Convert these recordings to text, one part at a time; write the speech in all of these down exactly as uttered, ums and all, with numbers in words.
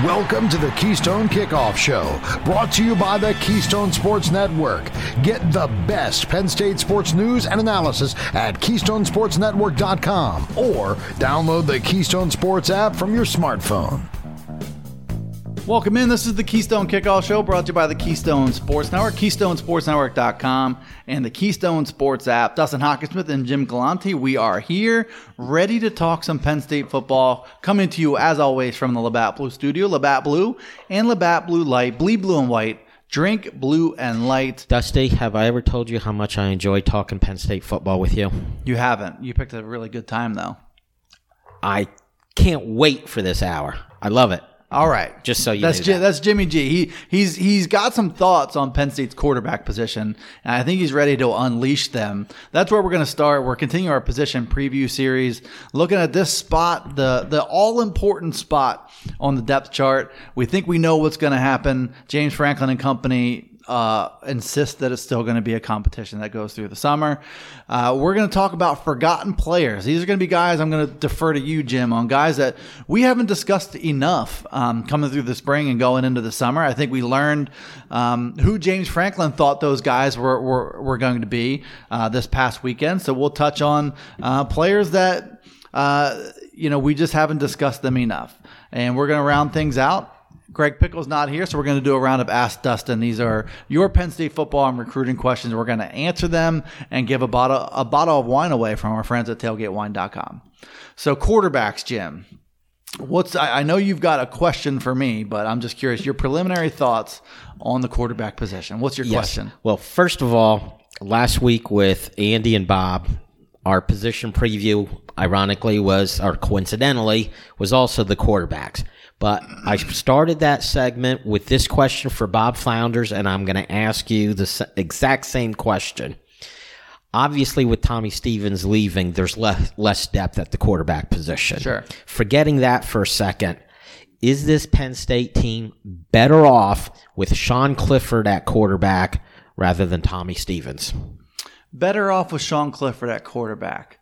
Welcome to the Keystone Kickoff Show, brought to you by the Keystone Sports Network. Get the best Penn State sports news and analysis at keystone sports network dot com or download the Keystone Sports app from your smartphone. Welcome in. This is the Keystone Kickoff Show, brought to you by the Keystone Sports Network, keystone sports network dot com, and the Keystone Sports app. Dustin Hockersmith and Jim Galante, we are here, ready to talk some Penn State football, coming to you, as always, from the Labatt Blue Studio. Labatt Blue and Labatt Blue Light, bleed blue and white, drink blue and light. Dusty, have I ever told you how much I enjoy talking Penn State football with you? You haven't. You picked a really good time, though. I can't wait for this hour. I love it. All right, just so you that's know J- that. that's Jimmy G. He he's he's got some thoughts on Penn State's quarterback position, and I think he's ready to unleash them. That's where we're going to start. We're continuing our position preview series, looking at this spot, the the all important spot on the depth chart. We think we know what's going to happen. James Franklin and company uh, insist that it's still going to be a competition that goes through the summer. Uh, we're going to talk about forgotten players. These are going to be guys, I'm going to defer to you, Jim, on guys that we haven't discussed enough um, coming through the spring and going into the summer. I think we learned um, who James Franklin thought those guys were, were, were going to be uh, this past weekend. So we'll touch on uh, players that, uh, you know, we just haven't discussed them enough. And we're going to round things out. Greg Pickle's not here, so we're going to do a round of Ask Dustin. These are your Penn State football and recruiting questions. We're going to answer them and give a bottle a bottle of wine away from our friends at tailgate wine dot com. So quarterbacks, Jim. What's I, I know you've got a question for me, but I'm just curious. Your preliminary thoughts on the quarterback position. What's your yes. question? Well, first of all, last week with Andy and Bob, our position preview, ironically, was, or coincidentally, was also the quarterbacks. But I started that segment with this question for Bob Flounders, and I'm going to ask you the exact same question. Obviously, with Tommy Stevens leaving, there's less, less depth at the quarterback position. Sure. Forgetting that for a second, is this Penn State team better off with Sean Clifford at quarterback rather than Tommy Stevens? Better off with Sean Clifford at quarterback.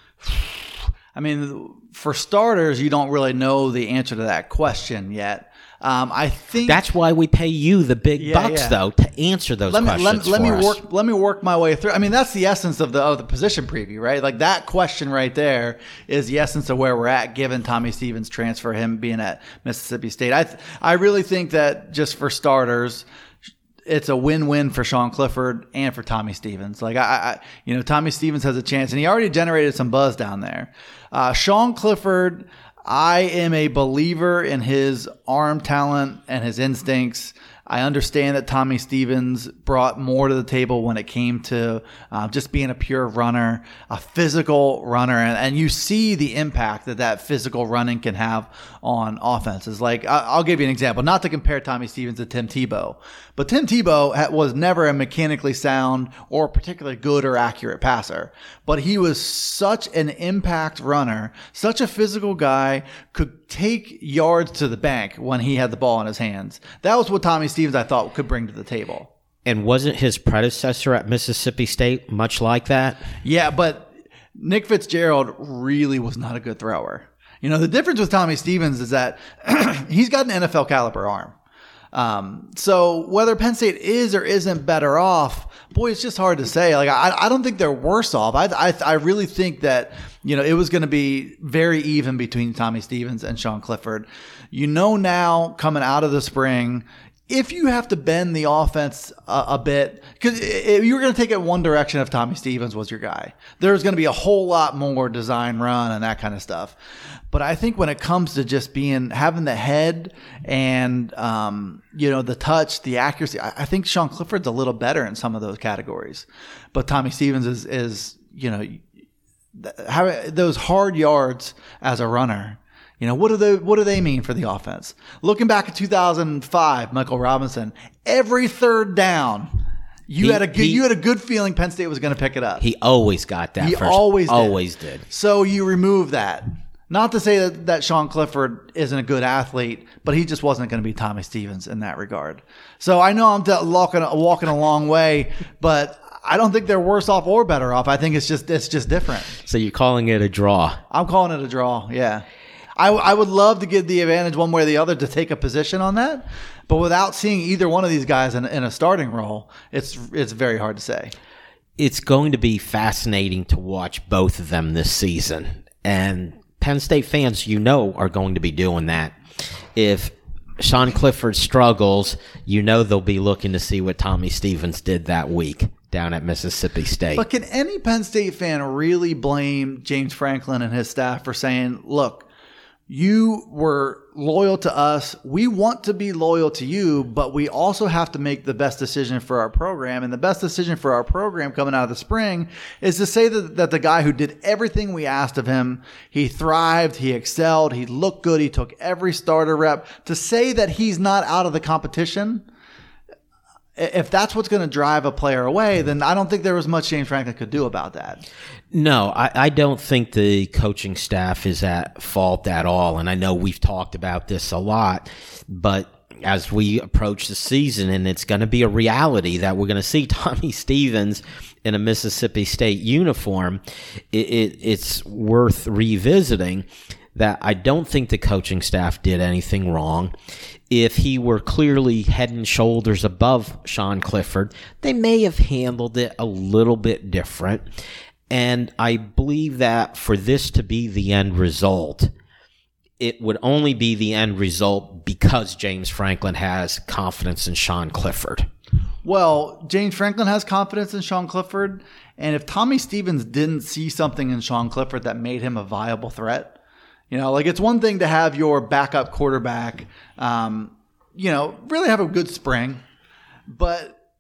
I mean, for starters, you don't really know the answer to that question yet. Um, I think that's why we pay you the big yeah, bucks, yeah. though, to answer those let me, questions. Let, let for me us. work. Let me work my way through. I mean, that's the essence of the of the position preview, right? Like that question right there is the essence of where we're at, given Tommy Stevens' transfer, him being at Mississippi State. I th- I really think that just for starters, it's a win-win for Sean Clifford and for Tommy Stevens. Like I, I, you know, Tommy Stevens has a chance, and he already generated some buzz down there. Uh, Sean Clifford, I am a believer in his arm talent and his instincts. I understand that Tommy Stevens brought more to the table when it came to uh, just being a pure runner, a physical runner. And, and you see the impact that that physical running can have on offenses. Like, I, I'll give you an example, not to compare Tommy Stevens to Tim Tebow, but Tim Tebow ha- was never a mechanically sound or particularly good or accurate passer. But he was such an impact runner, such a physical guy, could take yards to the bank when he had the ball in his hands. That was what Tommy Stevens, I thought, could bring to the table. And wasn't his predecessor at Mississippi State much like that? Yeah, but Nick Fitzgerald really was not a good thrower. You know, the difference with Tommy Stevens is that he's got an N F L caliber arm. Um, so whether Penn State is or isn't better off, boy, it's just hard to say. Like, I, I don't think they're worse off. I, I, I really think that, you know, it was going to be very even between Tommy Stevens and Sean Clifford. You know, now coming out of the spring, if you have to bend the offense a, a bit, because if you were going to take it one direction if Tommy Stevens was your guy, there's going to be a whole lot more design run and that kind of stuff. But I think when it comes to just being, having the head and, um, you know, the touch, the accuracy, I, I think Sean Clifford's a little better in some of those categories. But Tommy Stevens is, is you know, having those hard yards as a runner. You know, what do they, what do they mean for the offense? Looking back at two thousand five, Michael Robinson, every third down, you he, had a good, he, you had a good feeling Penn State was going to pick it up. He always got that. He first, always did. always did. So you remove that. Not to say that, that Sean Clifford isn't a good athlete, but he just wasn't going to be Tommy Stevens in that regard. So I know I'm t- walking walking a long way, but I don't think they're worse off or better off. I think it's just it's just different. So you're calling it a draw? I'm calling it a draw. Yeah. I, I would love to give the advantage one way or the other to take a position on that, but without seeing either one of these guys in, in a starting role, it's it's very hard to say. It's going to be fascinating to watch both of them this season, and Penn State fans, you know, are going to be doing that. If Sean Clifford struggles, you know they'll be looking to see what Tommy Stevens did that week down at Mississippi State. But can any Penn State fan really blame James Franklin and his staff for saying, look, you were loyal to us. We want to be loyal to you, but we also have to make the best decision for our program. And the best decision for our program coming out of the spring is to say that, that the guy who did everything we asked of him, he thrived, he excelled, he looked good, he took every starter rep, to say that he's not out of the competition. If that's what's going to drive a player away, then I don't think there was much James Franklin could do about that. No, I, I don't think the coaching staff is at fault at all. And I know we've talked about this a lot, but as we approach the season, and it's going to be a reality that we're going to see Tommy Stevens in a Mississippi State uniform, it, it, it's worth revisiting that I don't think the coaching staff did anything wrong. If he were clearly head and shoulders above Sean Clifford, they may have handled it a little bit different. And I believe that for this to be the end result, it would only be the end result because James Franklin has confidence in Sean Clifford. Well, James Franklin has confidence in Sean Clifford. And if Tommy Stevens didn't see something in Sean Clifford that made him a viable threat, you know, like it's one thing to have your backup quarterback, um, you know, really have a good spring. But,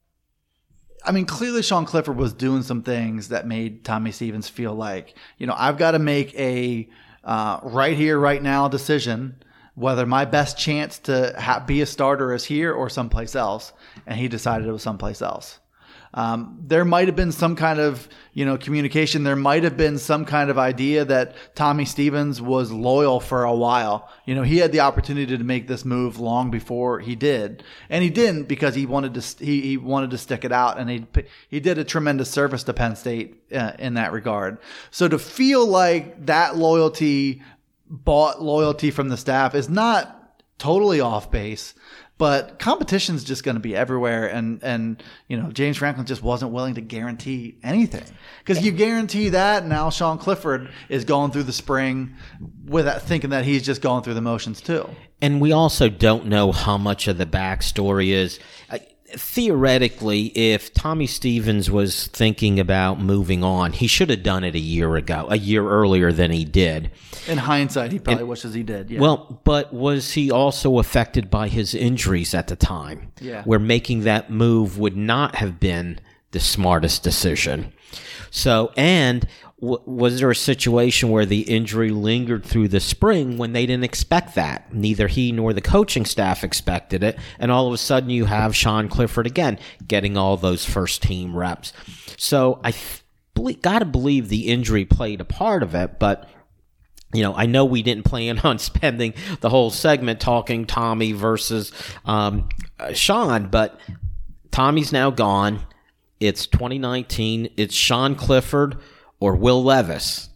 I mean, clearly Sean Clifford was doing some things that made Tommy Stevens feel like, you know, I've got to make a uh, right here, right now decision whether my best chance to ha- be a starter is here or someplace else. And he decided it was someplace else. Um, there might have been some kind of, you know, communication. There might have been some kind of idea that Tommy Stevens was loyal for a while. You know, he had the opportunity to make this move long before he did, and he didn't because he wanted to. He, he wanted to stick it out, and he he did a tremendous service to Penn State uh, in that regard. So to feel like that loyalty bought loyalty from the staff is not totally off base. But competition's just going to be everywhere, and, and you know James Franklin just wasn't willing to guarantee anything. Because you guarantee that, now Sean Clifford is going through the spring with that, thinking that he's just going through the motions too. And we also don't know how much of the backstory is. Uh, theoretically, if Tommy Stevens was thinking about moving on, he should have done it a year ago, a year earlier than he did. In hindsight, he probably and, wishes he did. Yeah. Well, but was he also affected by his injuries at the time? Yeah. Where making that move would not have been the smartest decision. So, and w- was there a situation where the injury lingered through the spring when they didn't expect that? Neither he nor the coaching staff expected it. And all of a sudden you have Sean Clifford again getting all those first team reps. So I th- got to believe the injury played a part of it, but you know, I know we didn't plan on spending the whole segment talking Tommy versus um, uh, Sean, but Tommy's now gone. It's twenty nineteen. It's Sean Clifford or Will Levis,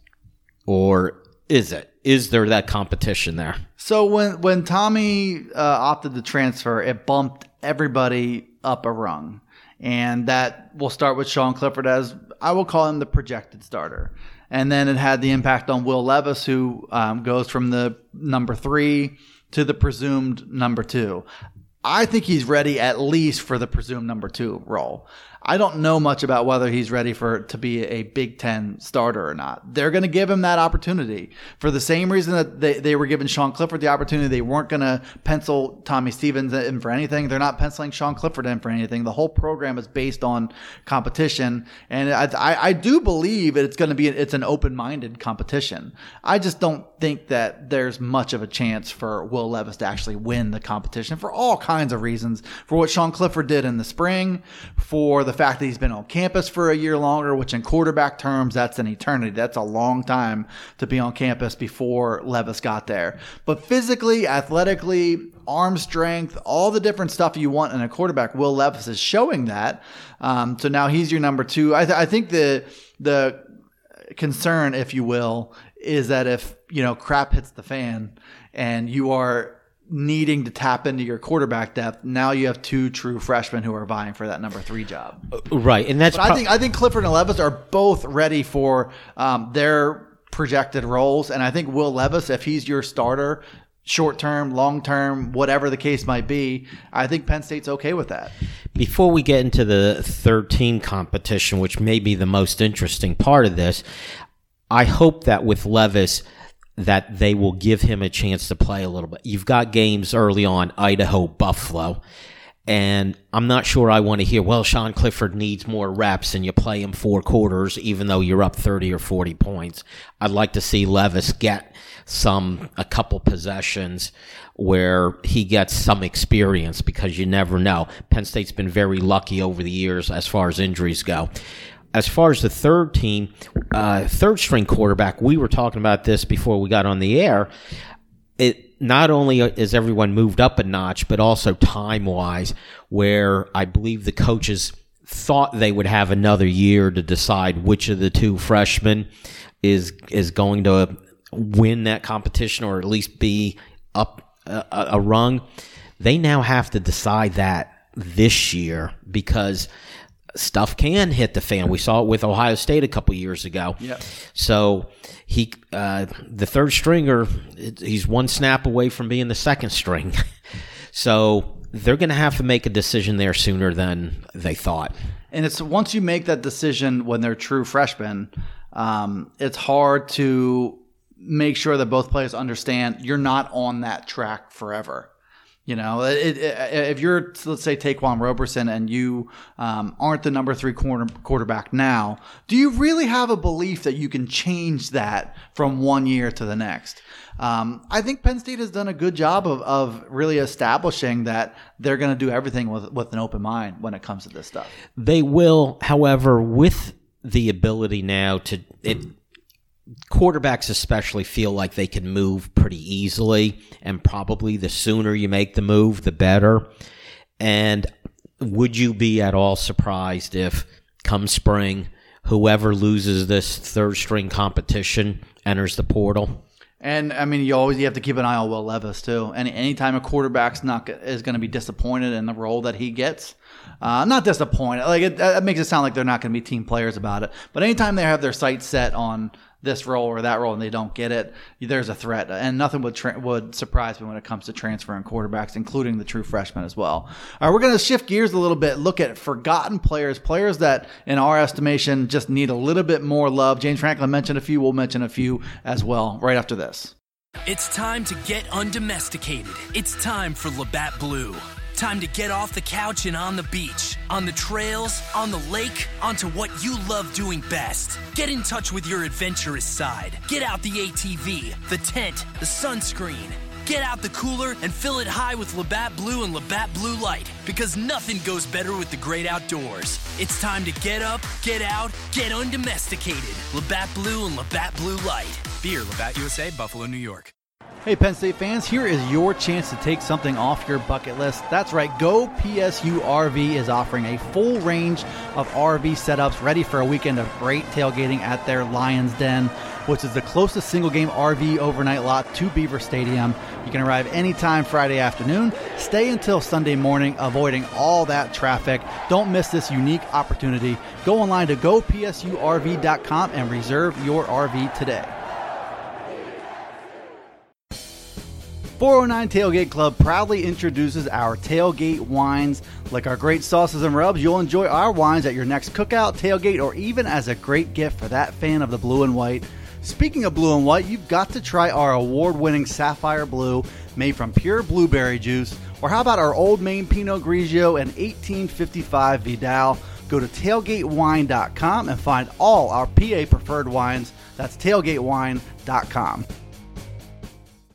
or is it? Is there that competition there? So when when Tommy uh, opted to transfer, it bumped everybody up a rung, and that will start with Sean Clifford as I will call him the projected starter. And then it had the impact on Will Levis, who um, goes from the number three to the presumed number two. I think he's ready at least for the presumed number two role. I don't know much about whether he's ready for to be a Big Ten starter or not. They're going to give him that opportunity for the same reason that they, they were giving Sean Clifford the opportunity. They weren't going to pencil Tommy Stevens in for anything. They're not penciling Sean Clifford in for anything. The whole program is based on competition, and I, I, I do believe it's going to be it's an open-minded competition. I just don't think that there's much of a chance for Will Levis to actually win the competition for all kinds of reasons. For what Sean Clifford did in the spring, for the The fact that he's been on campus for a year longer, which in quarterback terms, that's an eternity. That's a long time to be on campus before Levis got there. But physically, athletically, arm strength, all the different stuff you want in a quarterback, Will Levis is showing that. Um, so now he's your number two. I, th- I think the the concern, if you will, is that if, you know, crap hits the fan and you are needing to tap into your quarterback depth, now you have two true freshmen who are vying for that number three job. Right, and that's. But I think I think Clifford and Levis are both ready for um, their projected roles, and I think Will Levis, if he's your starter, short term, long term, whatever the case might be, I think Penn State's okay with that. Before we get into the third team competition, which may be the most interesting part of this, I hope that with Levis, that they will give him a chance to play a little bit. You've got games early on, Idaho, Buffalo, and I'm not sure I want to hear, well, Sean Clifford needs more reps and you play him four quarters even though you're up thirty or forty points. I'd like to see Levis get some, a couple possessions where he gets some experience, because you never know. Penn State's been very lucky over the years as far as injuries go. As far as the third team, uh, third string quarterback, we were talking about this before we got on the air. It not only is everyone moved up a notch, but also time-wise, where I believe the coaches thought they would have another year to decide which of the two freshmen is is going to win that competition, or at least be up a, a rung. They now have to decide that this year, because stuff can hit the fan. We saw it with Ohio State a couple years ago. Yep. So he, uh, the third stringer, he's one snap away from being the second string. So they're going to have to make a decision there sooner than they thought. And it's once you make that decision when they're true freshmen, um, it's hard to make sure that both players understand you're not on that track forever. You know, it, it, if you're, let's say, Taquan Roberson, and you um, aren't the number three corner, quarterback now, do you really have a belief that you can change that from one year to the next? Um, I think Penn State has done a good job of, of really establishing that they're going to do everything with, with an open mind when it comes to this stuff. They will, however, with the ability now to it. Quarterbacks especially feel like they can move pretty easily, and probably the sooner you make the move, the better. And would you be at all surprised if, come spring, whoever loses this third string competition enters the portal? And I mean, you always you have to keep an eye on Will Levis too. Any anytime a quarterback's not is going to be disappointed in the role that he gets, uh, not disappointed. Like it, it makes it sound like they're not going to be team players about it. But anytime they have their sights set on this role or that role and they don't get it, there's a threat. And nothing would tra- would surprise me when it comes to transferring quarterbacks, including the true freshmen as well. All right, we're going to shift gears a little bit, look at forgotten players, players that, in our estimation, just need a little bit more love. James Franklin mentioned a few. We'll mention a few as well right after this. It's time to get undomesticated. It's time for Labatt Blue. Time to get off the couch and on the beach, on the trails, on the lake, onto what you love doing best. Get in touch with your adventurous side. Get out the A T V, the tent, the sunscreen. Get out the cooler and fill it high with Labatt Blue and Labatt Blue Light, because nothing goes better with the great outdoors. It's time to get up, get out, get undomesticated. Labatt Blue and Labatt Blue Light. Beer, Labatt U S A, Buffalo, New York. Hey, Penn State fans, here is your chance to take something off your bucket list. That's right, Go P S U R V is offering a full range of R V setups ready for a weekend of great tailgating at their Lions Den, which is the closest single-game R V overnight lot to Beaver Stadium. You can arrive anytime Friday afternoon, stay until Sunday morning, avoiding all that traffic. Don't miss this unique opportunity. Go online to go P S U R V dot com and reserve your R V today. four oh nine Tailgate Club proudly introduces our tailgate wines. Like our great sauces and rubs, you'll enjoy our wines at your next cookout, tailgate, or even as a great gift for that fan of the blue and white. Speaking of blue and white, you've got to try our award-winning Sapphire Blue made from pure blueberry juice. Or how about our Old Maine Pinot Grigio and eighteen fifty-five Vidal? Go to tailgate wine dot com and find all our P A preferred wines. That's tailgate wine dot com.